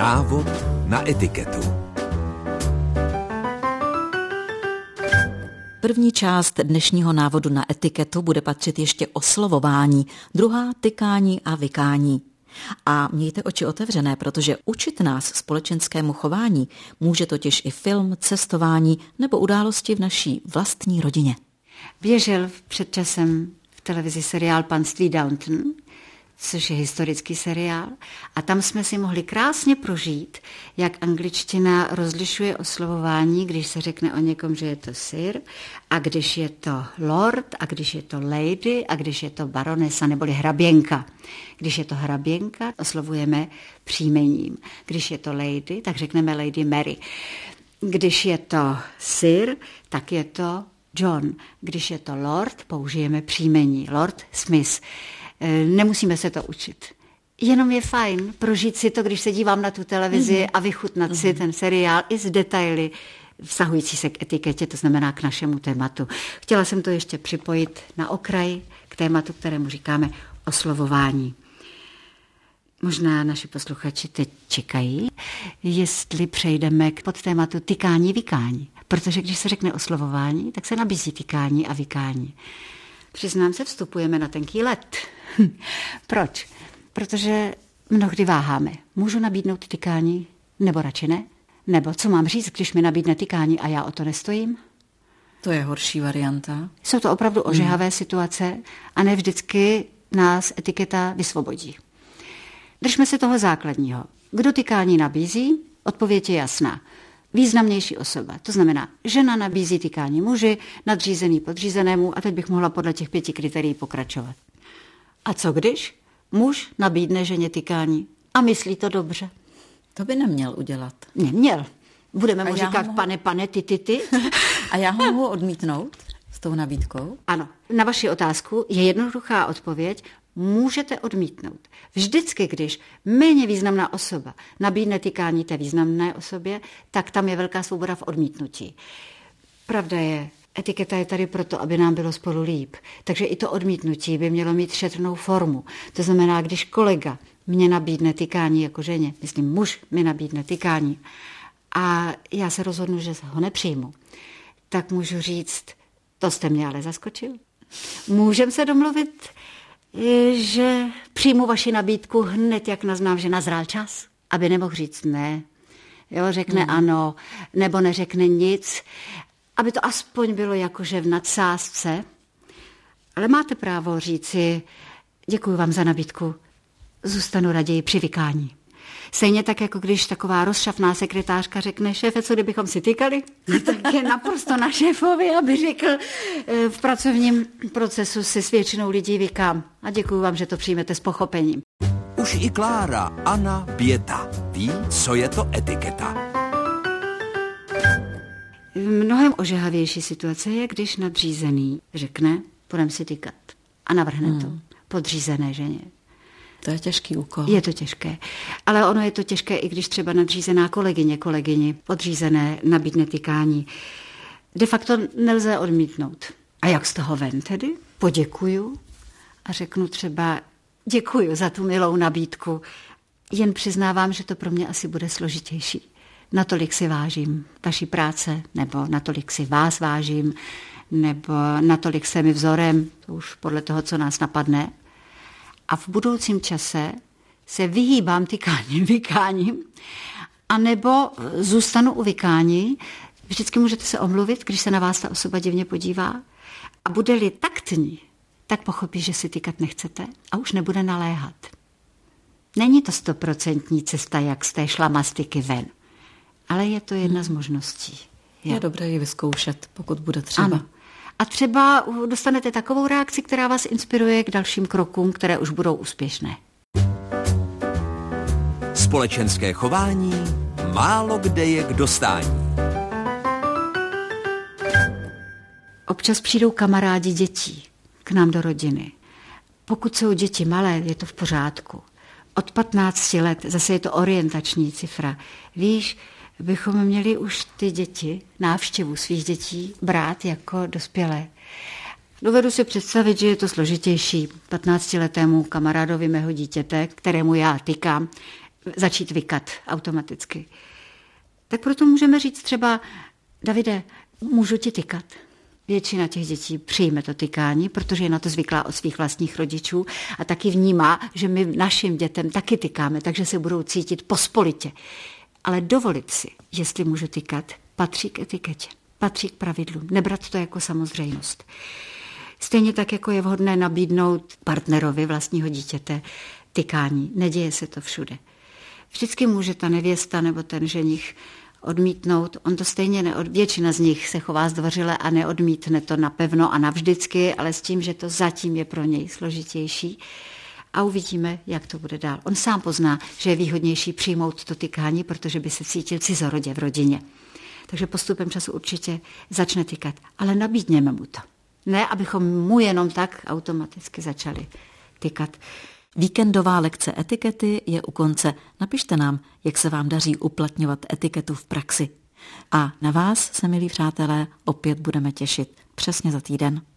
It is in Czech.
Návod na etiketu. První část dnešního návodu na etiketu bude patřit ještě oslovování, druhá tykání a vykání. A mějte oči otevřené, protože učit nás společenskému chování může totiž i film, cestování nebo události v naší vlastní rodině. Běžel před časem v televizi seriál Panství Downton, což je historický seriál, a tam jsme si mohli krásně prožít, jak angličtina rozlišuje oslovování, když se řekne o někom, že je to sir, a když je to lord, a když je to lady, a když je to baronesa neboli hraběnka. Když je to hraběnka, oslovujeme příjmením. Když je to lady, tak řekneme Lady Mary. Když je to sir, tak je to John. Když je to lord, použijeme příjmení. Lord Smith. Nemusíme se to učit. Jenom je fajn prožít si to, když se dívám na tu televizi a vychutnat si ten seriál i z detaily vztahující se k etiketě, to znamená k našemu tématu. Chtěla jsem to ještě připojit na okraj k tématu, kterému říkáme oslovování. Možná naši posluchači teď čekají, jestli přejdeme k podtématu tykání, vykání. Protože když se řekne oslovování, tak se nabízí tykání a vykání. Přiznám se, vstupujeme na tenký led. Proč? Protože mnohdy váháme. Můžu nabídnout tykání, nebo radši ne? Nebo co mám říct, když mi nabídne tykání a já o to nestojím? To je horší varianta. Jsou to opravdu ožehavé situace a ne vždycky nás etiketa vysvobodí. Držme se toho základního. Kdo tykání nabízí? Odpověď je jasná. Významnější osoba. To znamená, žena nabízí tykání muži, nadřízený podřízenému, a teď bych mohla podle těch 5 kritérií pokračovat. A co když muž nabídne ženě tykání a myslí to dobře? To by neměl udělat. Neměl. Budeme mu říkat pane, ty. A já ho mohu odmítnout s tou nabídkou? Ano. Na vaši otázku je jednoduchá odpověď. Můžete odmítnout. Vždycky, když méně významná osoba nabídne tykání té významné osobě, tak tam je velká svoboda v odmítnutí. Pravda je, etiketa je tady proto, aby nám bylo spolu líp. Takže i to odmítnutí by mělo mít šetrnou formu. To znamená, když kolega mě nabídne tykání jako ženě, myslím muž mi nabídne tykání a já se rozhodnu, že ho nepřijmu, tak můžu říct, to jste mě ale zaskočil. Můžeme se domluvit, že přijmu vaši nabídku hned, jak naznám, že nazrál čas, aby nemohl říct ne. Jo, řekne ano, nebo neřekne nic, aby to aspoň bylo jakože v nadsázce. Ale máte právo říci, děkuji vám za nabídku, zůstanu raději při vykání. Stejně tak, jako když taková rozšafná sekretářka řekne, šéfe, co kdybychom si tykali? Tak je naprosto na šéfovi, aby řekl, v pracovním procesu si s většinou lidí vykám. A děkuji vám, že to přijmete s pochopením. Už i Klára, Anna, Běta ví, co je to etiketa. Mnohem ožehavější situace je, když nadřízený řekne, půjdeme si tykat. A navrhne to podřízené ženě. To je těžký úkol. Je to těžké. Ale ono je to těžké, i když třeba nadřízená kolegyni podřízené nabídne tykání. De facto nelze odmítnout. A jak z toho ven tedy? Poděkuju a řeknu třeba děkuju za tu milou nabídku. Jen přiznávám, že to pro mě asi bude složitější. Natolik si vážím vaší práce, nebo natolik si vás vážím, nebo natolik se mi vzorem, to už podle toho, co nás napadne. A v budoucím čase se vyhýbám tykáním, vykáním, anebo zůstanu u vykání. Vždycky můžete se omluvit, když se na vás ta osoba divně podívá. A bude-li taktní, tak pochopí, že si tykat nechcete a už nebude naléhat. Není to 100% cesta, jak z té šlamastiky ven, ale je to jedna z možností. Je dobré ji vyzkoušet, pokud bude třeba. Ano. A třeba dostanete takovou reakci, která vás inspiruje k dalším krokům, které už budou úspěšné. Společenské chování málo kde je k dostání. Občas přijdou kamarádi dětí k nám do rodiny. Pokud jsou děti malé, je to v pořádku. Od 15 let, zase je to orientační cifra. Víš, bychom měli už ty děti, návštěvu svých dětí, brát jako dospělé. Dovedu si představit, že je to složitější 15letému kamarádovi mého dítěte, kterému já tykám, začít vykat automaticky. Tak proto můžeme říct třeba, Davide, můžu ti tykat? Většina těch dětí přijme to tykání, protože je na to zvyklá od svých vlastních rodičů a taky vnímá, že my našim dětem taky tykáme, takže se budou cítit pospolitě. Ale dovolit si, jestli můžu tykat, patří k etiketě, patří k pravidlům, nebrat to jako samozřejmost. Stejně tak, jako je vhodné nabídnout partnerovi vlastního dítěte tykání. Neděje se to všude. Vždycky může ta nevěsta nebo ten ženich odmítnout. On to stejně většina z nich se chová zdvořile a neodmítne to napevno a navždycky, ale s tím, že to zatím je pro něj složitější. A uvidíme, jak to bude dál. On sám pozná, že je výhodnější přijmout to tykání, protože by se cítil cizorodě v rodině. Takže postupem času určitě začne tykat, ale nabídněme mu to. Ne, abychom mu jenom tak automaticky začali tykat. Víkendová lekce etikety je u konce. Napište nám, jak se vám daří uplatňovat etiketu v praxi. A na vás se, milí přátelé, opět budeme těšit přesně za týden.